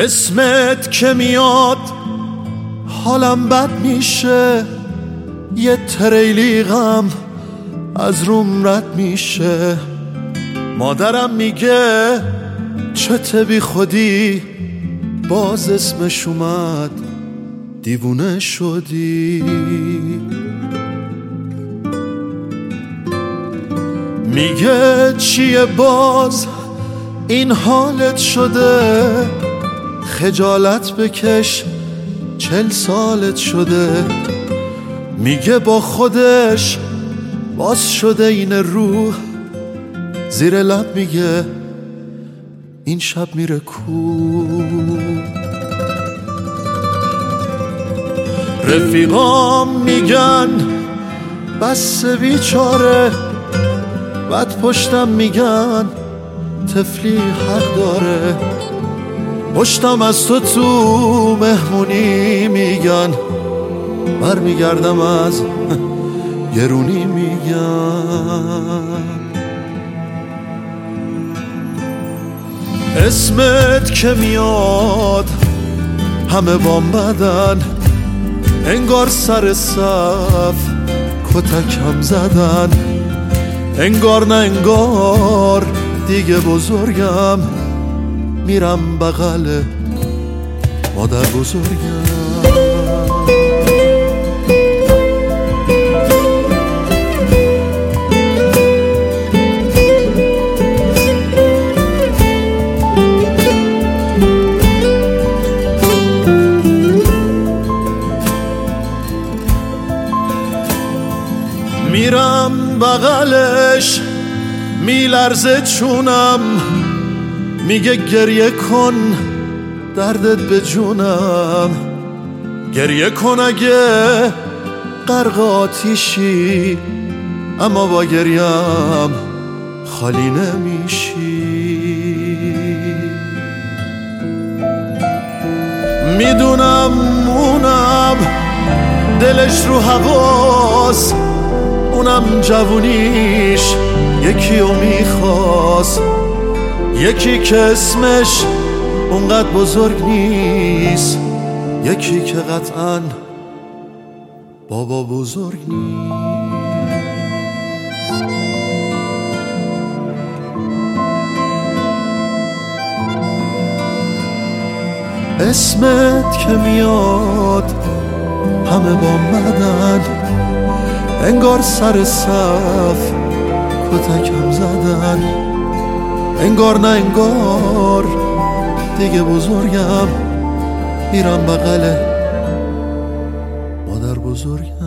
اسمت که میاد حالم بد میشه، یه تریلی غم از روم رد میشه. مادرم میگه چته بی خودی، باز اسمش اومد دیوونه شدی. میگه چیه باز این حالت شده، خجالت بکش 40 سالت شده. میگه با خودش باز شده این روح، زیر لب میگه این شب میره کو. رفیقام میگن بس بیچاره، بعد پشتم میگن طفلی حق داره. پشتم از تو مهمونی میگن، برمیگردم از گرونی میگن. اسمت که میاد همه بام بدن، انگار سر صف کتکم زدن. انگار نه انگار دیگه بزرگم، میرم بغل مادر بزرگم. میرم بغلش میلرزه چونم، میگه گریه کن دردت به جونم. گریه کن اگه غرق آتیشی، اما با گریم خالی نمیشی. میدونم اونم دلش رو هواست، اونم جوونیش یکی رو میخواست. یکی که اسمش اونقدر بزرگ نیست، یکی که قطعاً بابا بزرگ نیست. اسمت که میاد همه با مدن، انگار سر صف کتکم زدن. انگار نه انگار دیگه بزرگم، میرم بغل مادر بزرگم.